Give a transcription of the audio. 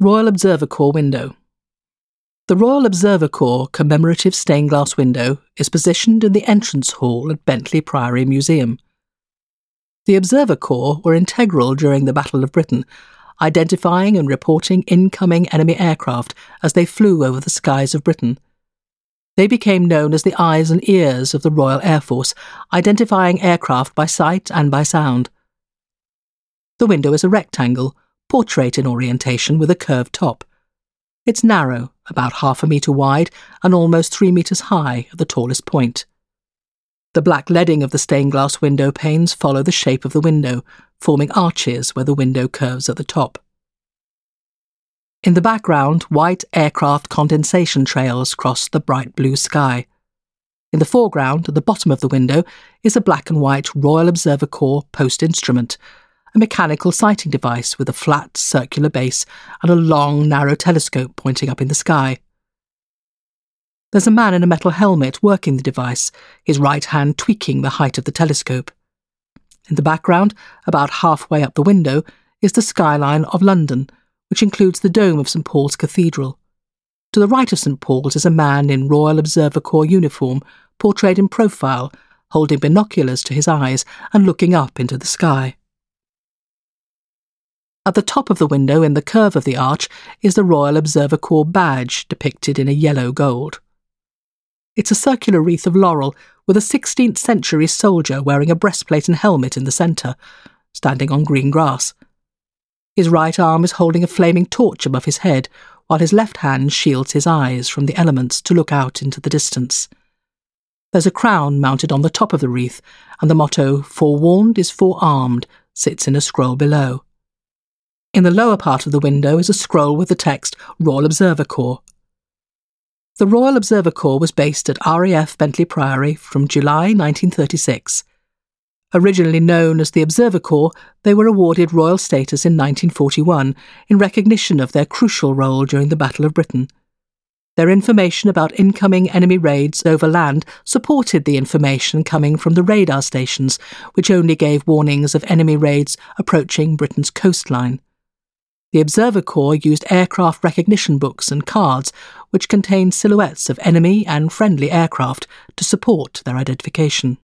Royal Observer Corps window. The Royal Observer Corps commemorative stained glass window is positioned in the entrance hall at Bentley Priory Museum. The Observer Corps were integral during the Battle of Britain, identifying and reporting incoming enemy aircraft as they flew over the skies of Britain. They became known as the eyes and ears of the Royal Air Force, identifying aircraft by sight and by sound. The window is a rectangle, portrait in orientation with a curved top. It's narrow, about 1/2 metre wide and almost 3 metres high at the tallest point. The black leading of the stained glass window panes follow the shape of the window, forming arches where the window curves at the top. In the background, white aircraft condensation trails cross the bright blue sky. In the foreground, at the bottom of the window, is a black and white Royal Observer Corps post instrument, a mechanical sighting device with a flat, circular base and a long, narrow telescope pointing up in the sky. There's a man in a metal helmet working the device, his right hand tweaking the height of the telescope. In the background, about halfway up the window, is the skyline of London, which includes the dome of St Paul's Cathedral. To the right of St Paul's is a man in Royal Observer Corps uniform, portrayed in profile, holding binoculars to his eyes and looking up into the sky. At the top of the window, in the curve of the arch, is the Royal Observer Corps badge depicted in a yellow gold. It's a circular wreath of laurel with a 16th century soldier wearing a breastplate and helmet in the centre, standing on green grass. His right arm is holding a flaming torch above his head, while his left hand shields his eyes from the elements to look out into the distance. There's a crown mounted on the top of the wreath, and the motto, "Forewarned is forearmed," sits in a scroll below. In the lower part of the window is a scroll with the text, Royal Observer Corps. The Royal Observer Corps was based at RAF Bentley Priory from July 1936. Originally known as the Observer Corps, they were awarded royal status in 1941 in recognition of their crucial role during the Battle of Britain. Their information about incoming enemy raids over land supported the information coming from the radar stations, which only gave warnings of enemy raids approaching Britain's coastline. The Observer Corps used aircraft recognition books and cards which contained silhouettes of enemy and friendly aircraft to support their identification.